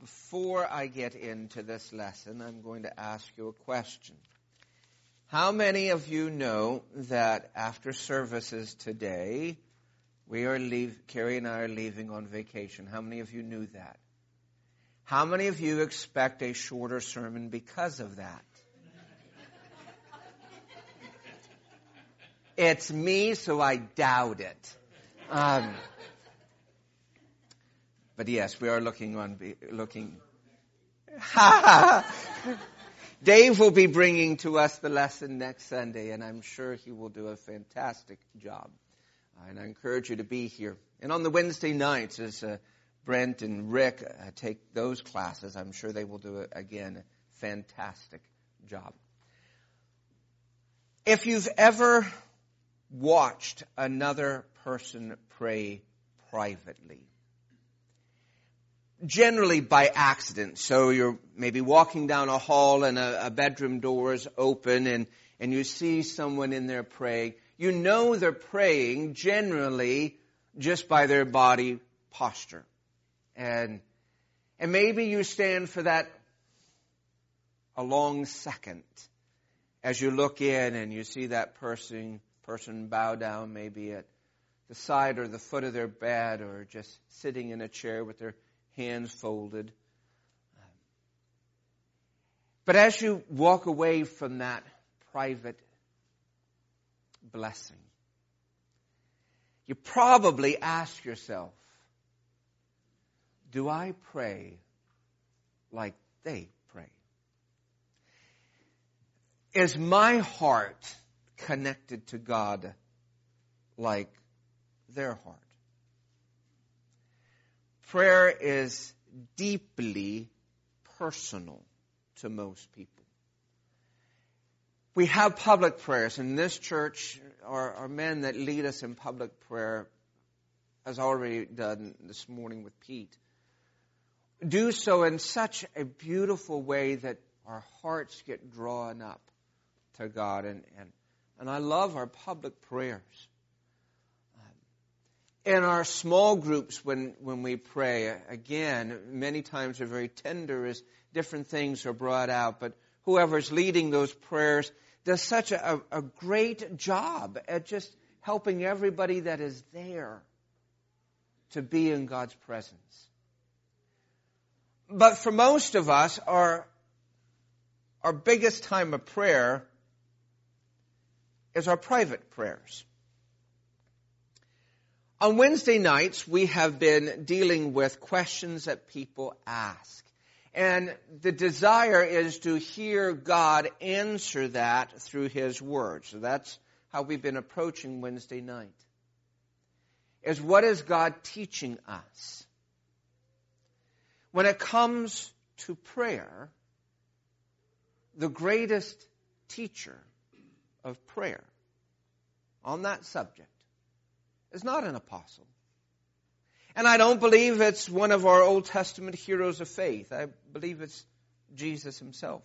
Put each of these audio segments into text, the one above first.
Before I get into this lesson, I'm going to ask you a question. How many of you know that after services today, Carrie and I are leaving on vacation? How many of you knew that? How many of you expect a shorter sermon because of that? It's me, so I doubt it. But yes, we are looking. Dave will be bringing to us the lesson next Sunday, and I'm sure he will do a fantastic job. And I encourage you to be here. And on the Wednesday nights, as Brent and Rick take those classes, I'm sure they will do, again, a fantastic job. If you've ever watched another person pray privately, generally by accident, so you're maybe walking down a hall and a bedroom door is open and you see someone in there praying, you know they're praying generally just by their body posture. And maybe you stand for that a long second as you look in and you see that person bow down maybe at the side or the foot of their bed or just sitting in a chair with their hands folded. But as you walk away from that private blessing, you probably ask yourself, do I pray like they pray? Is my heart connected to God like their heart? Prayer is deeply personal to most people. We have public prayers. In this church, our men that lead us in public prayer, as already done this morning with Pete, do so in such a beautiful way that our hearts get drawn up to God. And I love our public prayers. In our small groups, when we pray, again, many times they're very tender as different things are brought out. But whoever's leading those prayers does such a great job at just helping everybody that is there to be in God's presence. But for most of us, our biggest time of prayer is our private prayers. On Wednesday nights, we have been dealing with questions that people ask. And the desire is to hear God answer that through His Word. So that's how we've been approaching Wednesday night. Is what is God teaching us? When it comes to prayer, the greatest teacher of prayer on that subject is not an apostle. And I don't believe it's one of our Old Testament heroes of faith. I believe it's Jesus Himself.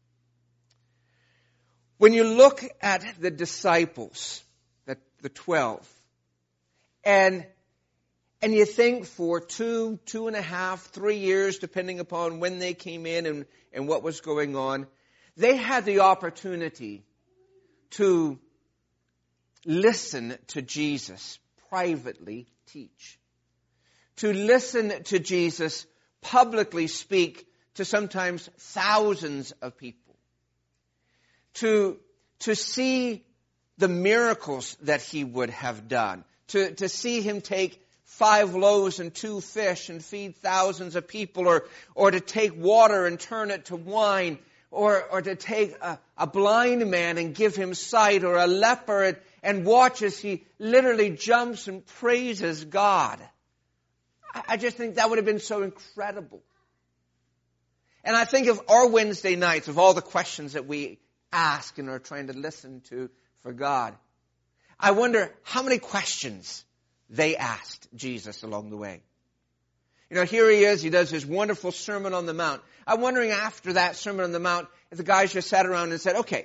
When you look at the disciples, the 12, and you think for 2.5, 3 years, depending upon when they came in and what was going on, they had the opportunity to listen to Jesus privately teach. To listen to Jesus publicly speak to sometimes thousands of people. To see the miracles that He would have done. To see Him take 5 loaves and 2 fish and feed thousands of people. Or to take water and turn it to wine. Or to take a blind man and give him sight. Or a leper and watch as he literally jumps and praises God. I just think that would have been so incredible. And I think of our Wednesday nights, of all the questions that we ask and are trying to listen to for God, I wonder how many questions they asked Jesus along the way. You know, here He is, He does His wonderful Sermon on the Mount. I'm wondering after that Sermon on the Mount, if the guys just sat around and said, okay,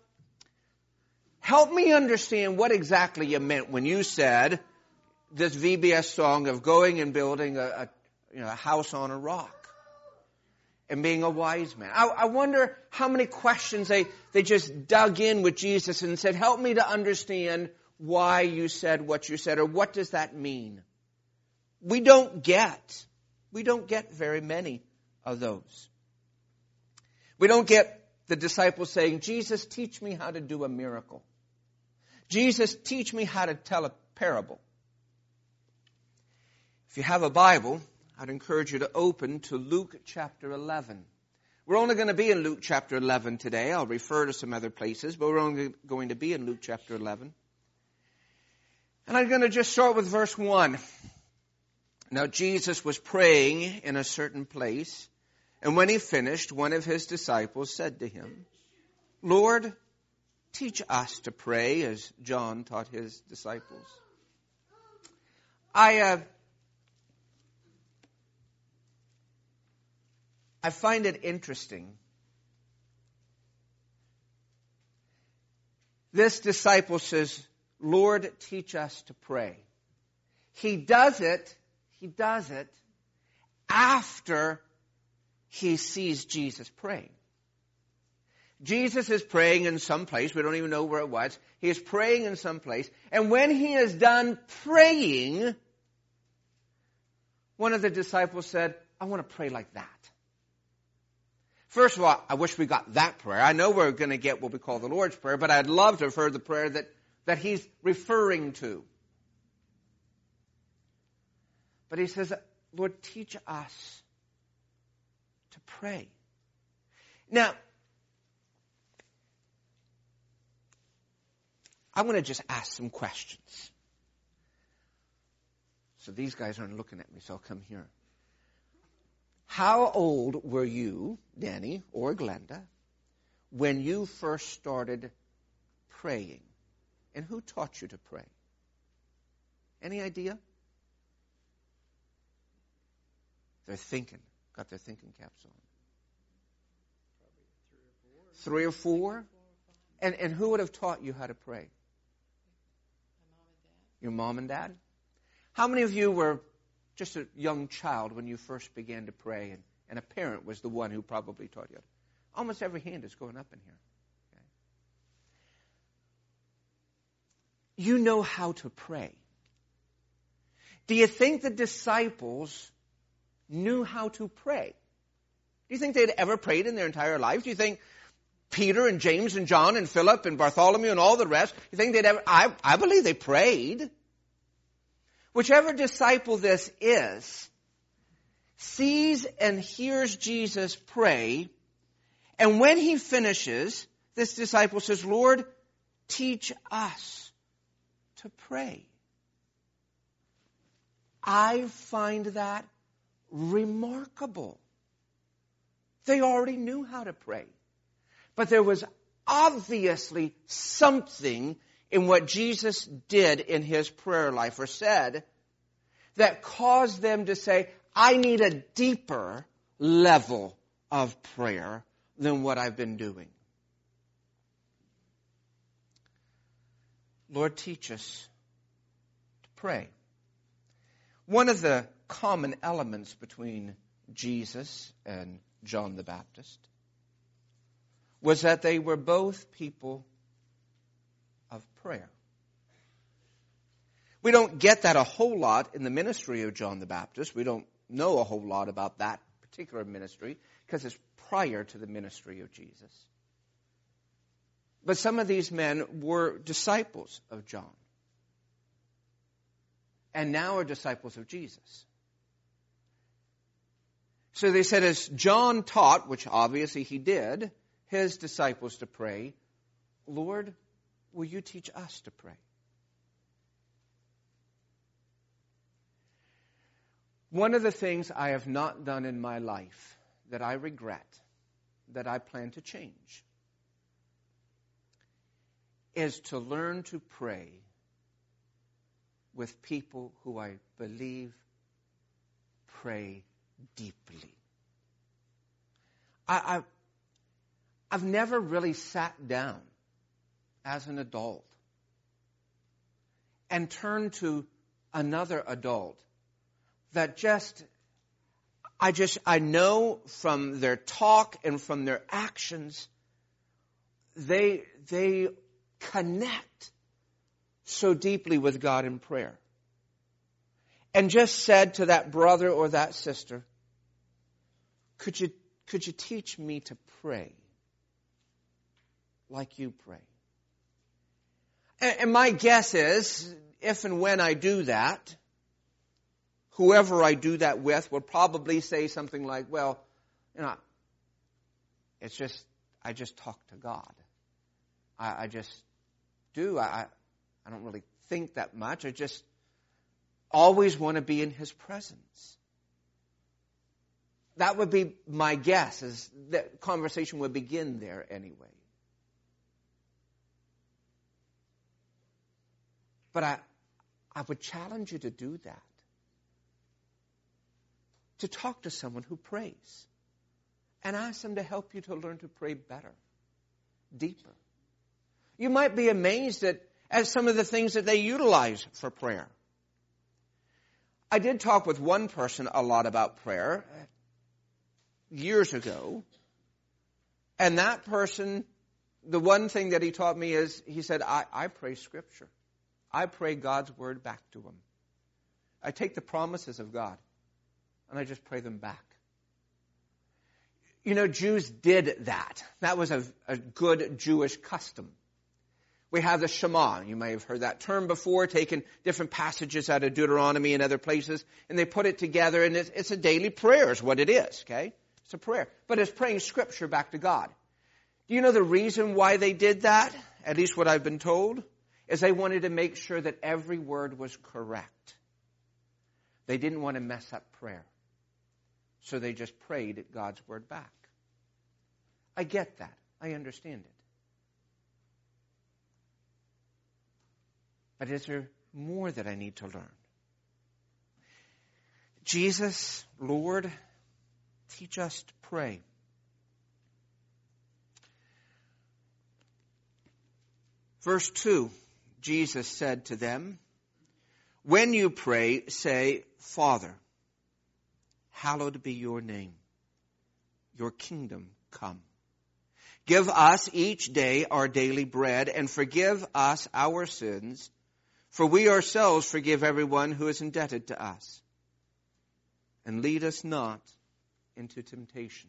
help me understand what exactly you meant when you said this VBS song of going and building a house on a rock. and being a wise man. I wonder how many questions they just dug in with Jesus and said, help me to understand why you said what you said, or what does that mean? We don't get very many of those. We don't get the disciples saying, Jesus, teach me how to do a miracle. Jesus, teach me how to tell a parable. If you have a Bible, I'd encourage you to open to Luke chapter 11. We're only going to be in Luke chapter 11 today. I'll refer to some other places, but we're only going to be in Luke chapter 11. And I'm going to just start with verse 1. Now Jesus was praying in a certain place, and when he finished, one of his disciples said to him, Lord, teach us to pray as John taught his disciples. I find it interesting. This disciple says, Lord, teach us to pray. He does it after he sees Jesus praying. Jesus is praying in some place. We don't even know where it was. He is praying in some place. And when he is done praying, one of the disciples said, I want to pray like that. First of all, I wish we got that prayer. I know we're going to get what we call the Lord's Prayer, but I'd love to have heard the prayer that he's referring to. But he says, Lord, teach us to pray. Now, I want to just ask some questions. So these guys aren't looking at me, so I'll come here. How old were you, Danny or Glenda, when you first started praying? And who taught you to pray? Any idea? They're thinking. Got their thinking caps on. Probably 3 or 4. And who would have taught you how to pray? Your mom and dad? How many of you were just a young child when you first began to pray, and a parent was the one who probably taught you? Almost every hand is going up in here. Okay. You know how to pray. Do you think the disciples knew how to pray? Do you think they'd ever prayed in their entire life? Do you think Peter and James and John and Philip and Bartholomew and all the rest, you think they'd ever... I believe they prayed. Whichever disciple this is, sees and hears Jesus pray, and when he finishes, this disciple says, Lord, teach us to pray. I find that remarkable. They already knew how to pray. But there was obviously something in what Jesus did in his prayer life or said that caused them to say, I need a deeper level of prayer than what I've been doing. Lord, teach us to pray. One of the common elements between Jesus and John the Baptist was that they were both people of prayer. We don't get that a whole lot in the ministry of John the Baptist. We don't know a whole lot about that particular ministry because it's prior to the ministry of Jesus. But some of these men were disciples of John and now are disciples of Jesus. So they said, as John taught, which obviously he did, his disciples to pray, Lord, will you teach us to pray? One of the things I have not done in my life that I regret, that I plan to change, is to learn to pray with people who I believe pray deeply. I've never really sat down as an adult and turned to another adult that just, I know from their talk and from their actions, they connect so deeply with God in prayer. And just said to that brother or that sister, could you teach me to pray like you pray? And my guess is, if and when I do that, whoever I do that with will probably say something like, well, it's just, I just talk to God. I just do. I don't really think that much. I just always want to be in His presence. That would be my guess, is that conversation would begin there anyway. But I would challenge you to do that. To talk to someone who prays. And ask them to help you to learn to pray better, deeper. You might be amazed at some of the things that they utilize for prayer. I did talk with one person a lot about prayer years ago. And that person, the one thing that he taught me is, he said, I pray Scripture. I pray God's Word back to Him. I take the promises of God and I just pray them back. Jews did that. That was a good Jewish custom. We have the Shema. You may have heard that term before, taken different passages out of Deuteronomy and other places, and they put it together, and it's a daily prayer is what it is, okay? It's a prayer. But it's praying Scripture back to God. Do you know the reason why they did that? At least what I've been told, is they wanted to make sure that every word was correct. They didn't want to mess up prayer. So they just prayed God's Word back. I get that. I understand it. But is there more that I need to learn? Jesus, Lord, teach us to pray. Verse 2, Jesus said to them, when you pray, say, Father, hallowed be your name. Your kingdom come. Give us each day our daily bread, and forgive us our sins, for we ourselves forgive everyone who is indebted to us. And lead us not into temptation.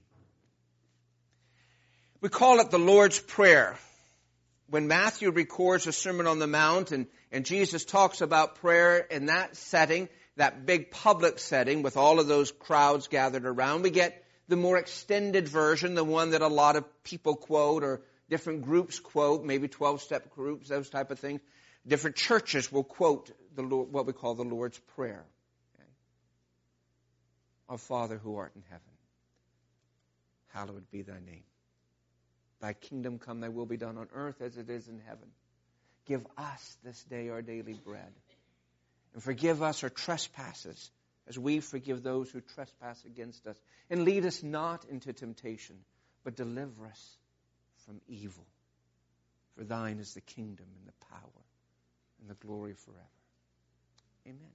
We call it the Lord's Prayer. When Matthew records the Sermon on the Mount and Jesus talks about prayer in that setting, that big public setting with all of those crowds gathered around, we get the more extended version, the one that a lot of people quote or different groups quote, maybe 12-step groups, those type of things. Different churches will quote the Lord, what we call the Lord's Prayer. Okay? Our Father who art in heaven, hallowed be thy name. Thy kingdom come, thy will be done on earth as it is in heaven. Give us this day our daily bread. And forgive us our trespasses as we forgive those who trespass against us. And lead us not into temptation, but deliver us from evil. For thine is the kingdom and the power and the glory forever. Amen.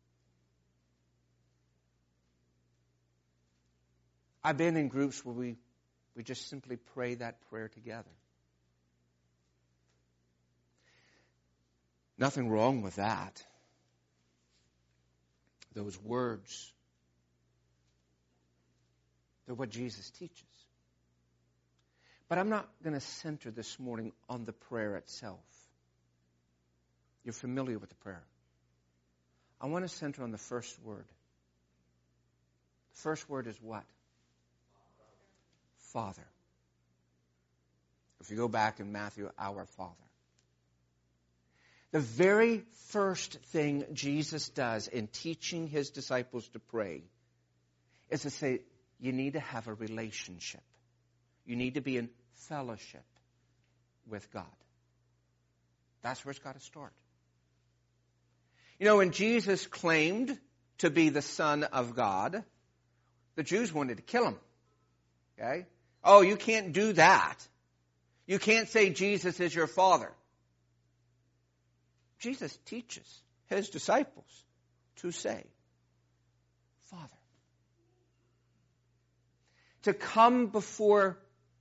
I've been in groups where we just simply pray that prayer together. Nothing wrong with that. Those words, they're what Jesus teaches. But I'm not going to center this morning on the prayer itself. You're familiar with the prayer. I want to center on the first word. The first word is what? Father. If you go back in Matthew, our Father. The very first thing Jesus does in teaching His disciples to pray is to say, you need to have a relationship. You need to be in fellowship with God. That's where it's got to start. When Jesus claimed to be the Son of God, the Jews wanted to kill Him. Okay? Oh, you can't do that. You can't say Jesus is your Father. Jesus teaches His disciples to say, Father. to come before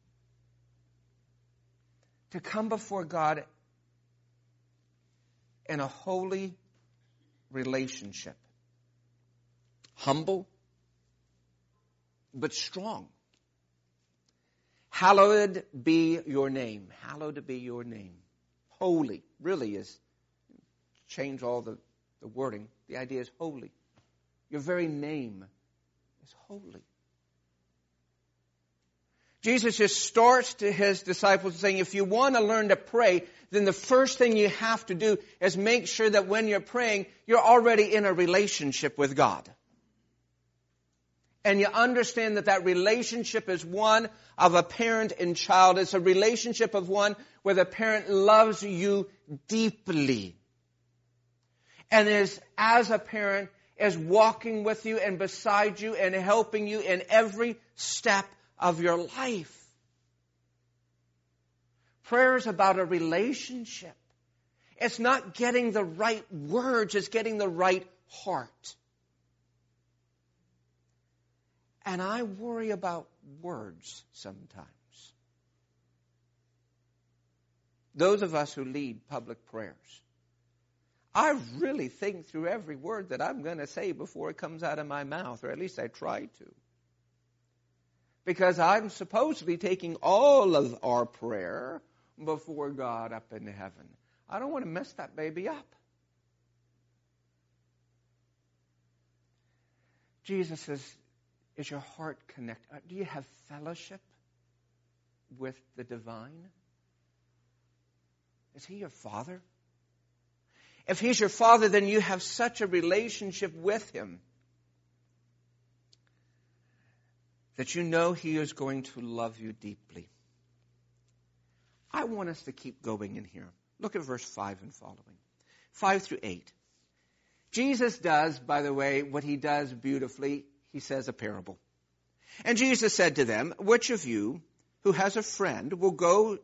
God in a holy relationship. Humble, but strong. Hallowed be your name. Hallowed be your name. Holy really is, change all the wording. The idea is holy. Your very name is holy. Jesus just starts to his disciples saying, if you want to learn to pray, then the first thing you have to do is make sure that when you're praying, you're already in a relationship with God. And you understand that that relationship is one of a parent and child. It's a relationship of one where the parent loves you deeply. And is, as a parent, is walking with you and beside you and helping you in every step of your life. Prayer is about a relationship. It's not getting the right words, it's getting the right heart. And I worry about words sometimes. Those of us who lead public prayers, I really think through every word that I'm going to say before it comes out of my mouth, or at least I try to. Because I'm supposedly taking all of our prayer before God up in heaven. I don't want to mess that baby up. Jesus says, is your heart connected? Do you have fellowship with the divine? Is he your Father? If he's your Father, then you have such a relationship with him that you know he is going to love you deeply. I want us to keep going in here. Look at verse 5 and following. 5 through 8. Jesus does, by the way, what he does beautifully. He says a parable. And Jesus said to them, which of you who has a friend will go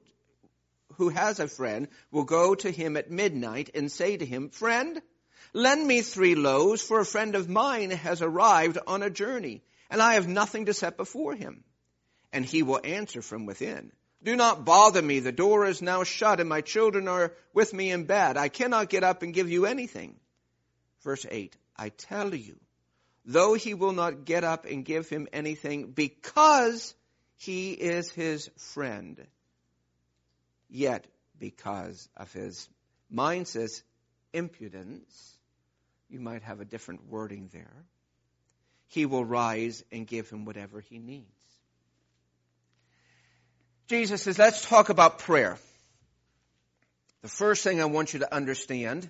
to him at midnight and say to him, friend, lend me 3 loaves, for a friend of mine has arrived on a journey, and I have nothing to set before him. And he will answer from within, do not bother me, the door is now shut, and my children are with me in bed. I cannot get up and give you anything. Verse 8, I tell you, though he will not get up and give him anything because he is his friend, yet because of his, mine says impudence, you might have a different wording there, he will rise and give him whatever he needs. Jesus says, let's talk about prayer. The first thing I want you to understand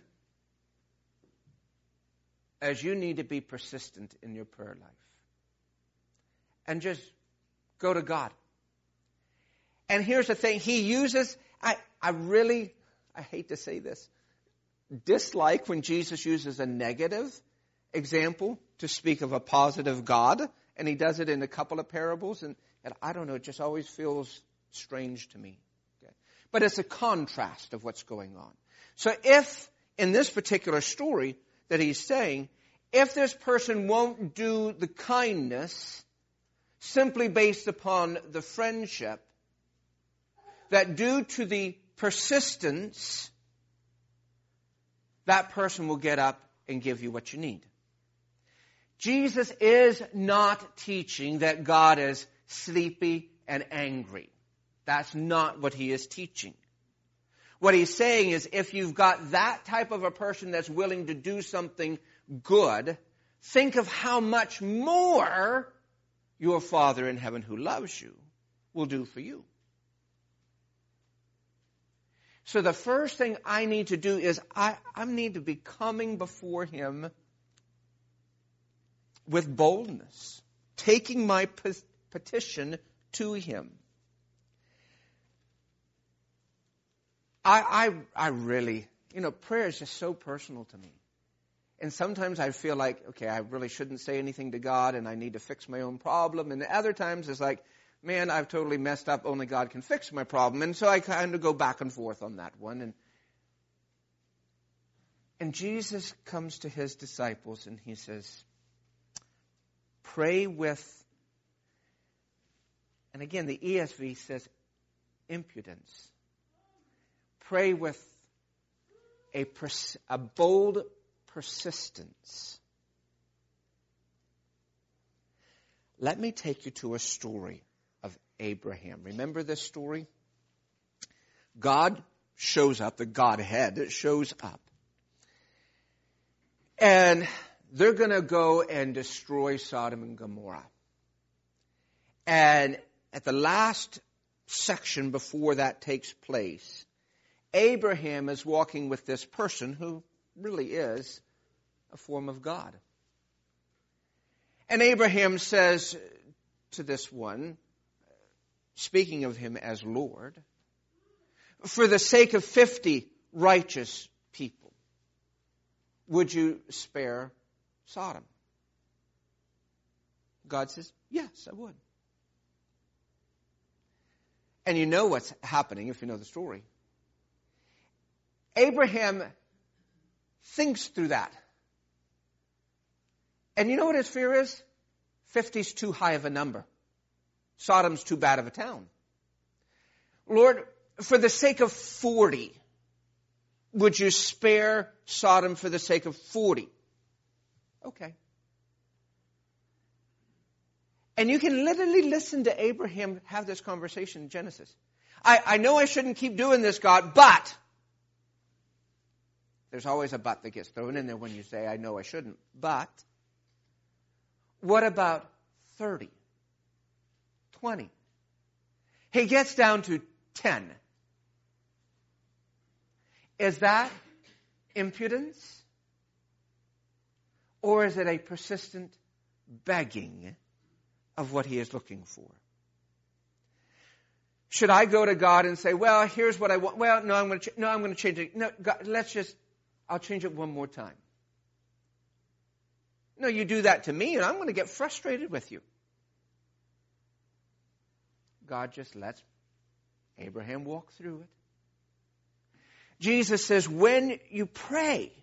is you need to be persistent in your prayer life. And just go to God. And here's the thing, he uses, I hate to say this, dislike when Jesus uses a negative example to speak of a positive God, and he does it in a couple of parables, and I don't know, it just always feels strange to me. Okay? But it's a contrast of what's going on. So if, in this particular story that he's saying, if this person won't do the kindness simply based upon the friendship, that due to the persistence, that person will get up and give you what you need. Jesus is not teaching that God is sleepy and angry. That's not what he is teaching. What he's saying is if you've got that type of a person that's willing to do something good, think of how much more your Father in heaven who loves you will do for you. So the first thing I need to do is I need to be coming before him with boldness, taking my petition to him. I really, prayer is just so personal to me. And sometimes I feel like, okay, I really shouldn't say anything to God and I need to fix my own problem. And other times it's like, man, I've totally messed up. Only God can fix my problem. And so I kind of go back and forth on that one. And Jesus comes to his disciples and he says, pray with And again, the ESV says impudence. Pray with a bold persistence. Let me take you to a story of Abraham. Remember this story? God shows up, the Godhead shows up. And they're going to go and destroy Sodom and Gomorrah. And at the last section before that takes place, Abraham is walking with this person who really is a form of God. And Abraham says to this one, speaking of him as Lord, for the sake of 50 righteous people, would you spare Sodom? God says, yes, I would. And you know what's happening if you know the story. Abraham thinks through that. And you know what his fear is? 50's too high of a number. Sodom's too bad of a town. Lord, for the sake of 40, would you spare Sodom for the sake of 40? Okay. And you can literally listen to Abraham have this conversation in Genesis. I know I shouldn't keep doing this, God, but... There's always a but that gets thrown in there when you say, I know I shouldn't. But what about 30? 20? He gets down to 10. Is that impudence? Or is it a persistent begging of what he is looking for? Should I go to God and say, well, here's what I want. Well, no, I'm going to change it. No, God, I'll change it one more time. No, you do that to me and I'm going to get frustrated with you. God just lets Abraham walk through it. Jesus says, when you pray,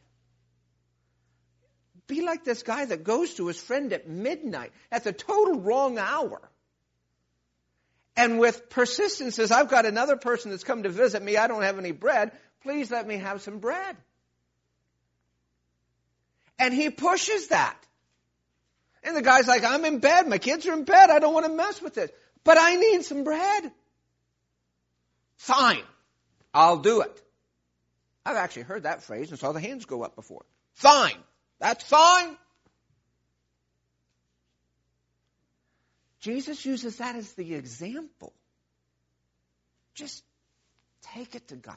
be like this guy that goes to his friend at midnight at the total wrong hour. And with persistence says, I've got another person that's come to visit me. I don't have any bread. Please let me have some bread. And he pushes that. And the guy's like, I'm in bed. My kids are in bed. I don't want to mess with this. But I need some bread. Fine. I'll do it. I've actually heard that phrase and saw the hands go up before. Fine. That's fine. Jesus uses that as the example. Just take it to God.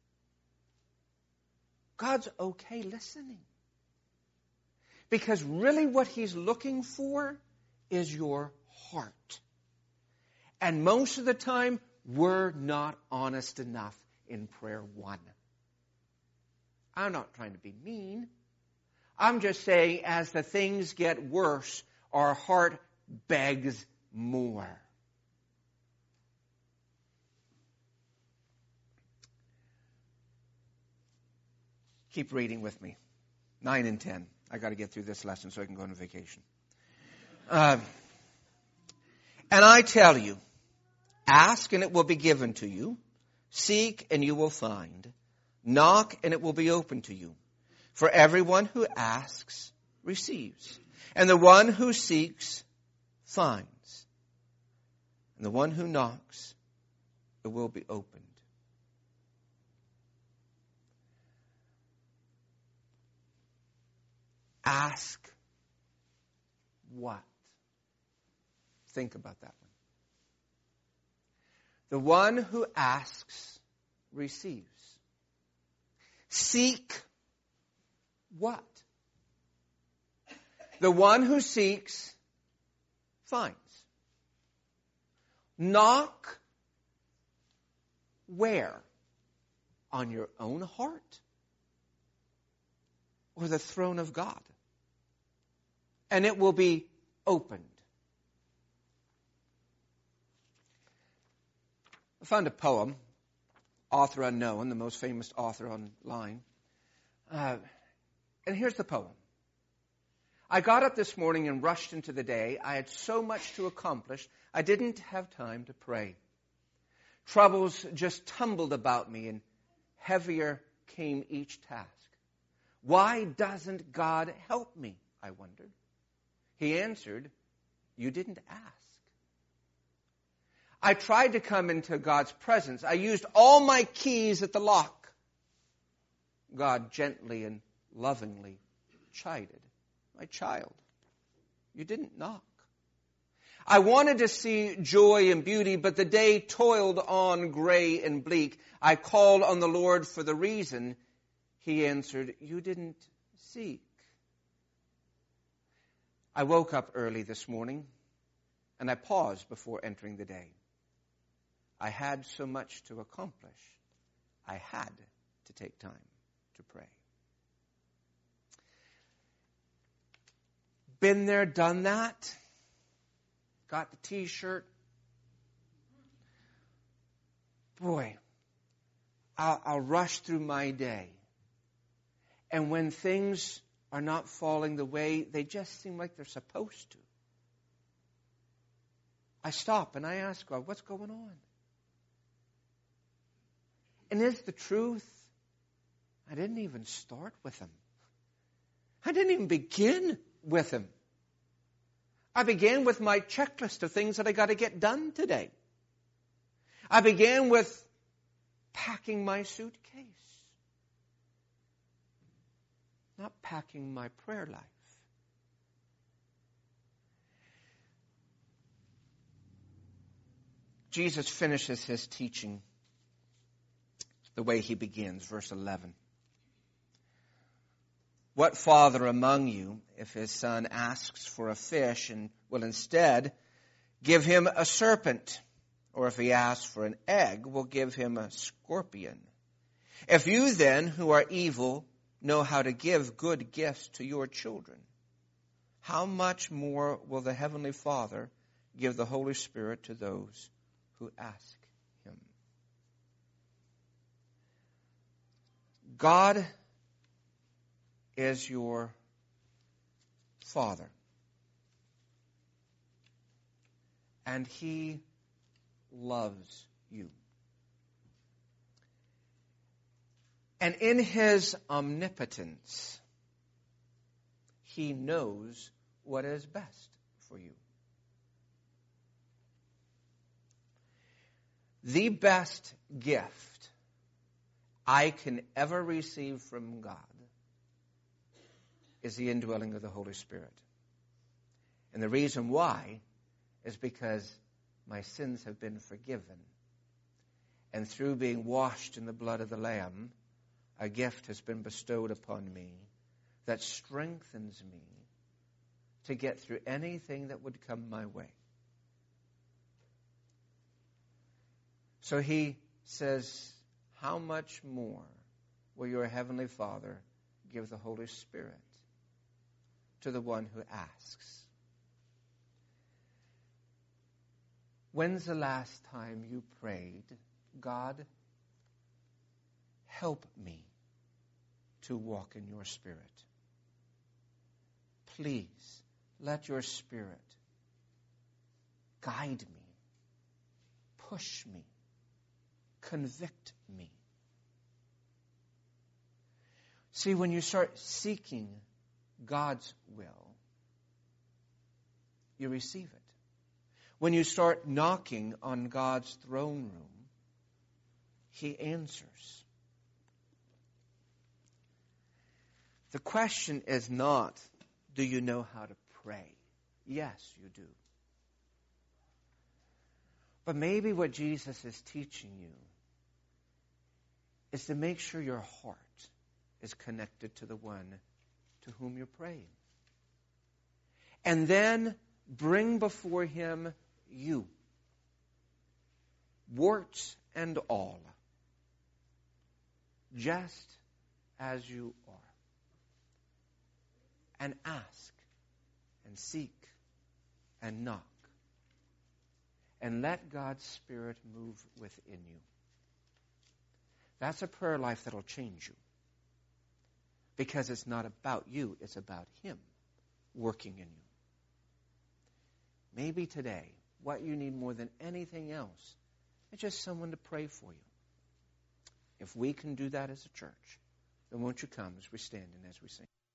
God's okay listening. Because really what he's looking for is your heart. And most of the time, we're not honest enough in prayer 1. I'm not trying to be mean. I'm just saying as the things get worse, our heart begs more. Keep reading with me. 9 and 10. I got to get through this lesson so I can go on vacation. And I tell you, ask and it will be given to you. Seek and you will find. Knock and it will be open to you. For everyone who asks receives. And the one who seeks finds. And the one who knocks, it will be opened. Ask what? Think about that one. The one who asks receives. Seek what? The one who seeks finds. Knock where? On your own heart? Or the throne of God? And it will be opened. I found a poem, author unknown, the most famous author online. And here's the poem. I got up this morning and rushed into the day. I had so much to accomplish, I didn't have time to pray. Troubles just tumbled about me, and heavier came each task. Why doesn't God help me? I wondered. He answered, you didn't ask. I tried to come into God's presence. I used all my keys at the lock. God gently and lovingly chided. My child, you didn't knock. I wanted to see joy and beauty, but the day toiled on gray and bleak. I called on the Lord for the reason. He answered, you didn't seek. I woke up early this morning, and I paused before entering the day. I had so much to accomplish. I had to take time to pray. Been there, done that. Got the t-shirt. Boy, I'll rush through my day. And when things are not falling the way they just seem like they're supposed to, I stop and I ask God, what's going on? And is the truth, I didn't even start with Him. I didn't even begin with Him. I began with my checklist of things that I got to get done today. I began with packing my suitcase, not packing my prayer life. Jesus finishes His teaching the way He begins, verse 11. What father among you, if his son asks for a fish and will instead give him a serpent, or if he asks for an egg, will give him a scorpion? If you then, who are evil, know how to give good gifts to your children, how much more will the Heavenly Father give the Holy Spirit to those who ask Him? God is your Father. And He loves you. And in His omnipotence, He knows what is best for you. The best gift I can ever receive from God is the indwelling of the Holy Spirit. And the reason why is because my sins have been forgiven. And through being washed in the blood of the Lamb, a gift has been bestowed upon me that strengthens me to get through anything that would come my way. So He says, how much more will your Heavenly Father give the Holy Spirit to the one who asks? When's the last time you prayed, God, help me to walk in your Spirit? Please, let your Spirit guide me, push me, convict me. See, when you start seeking God's will, you receive it. When you start knocking on God's throne room, He answers. The question is not, do you know how to pray? Yes, you do. But maybe what Jesus is teaching you is to make sure your heart is connected to the one to whom you're praying. And then bring before Him you, warts and all, just as you are. And ask, and seek, and knock. And let God's Spirit move within you. That's a prayer life that'll change you. Because it's not about you, it's about Him. working in you. Maybe today, what you need more than anything else is just someone to pray for you. If we can do that as a church, then won't you come as we stand and as we sing?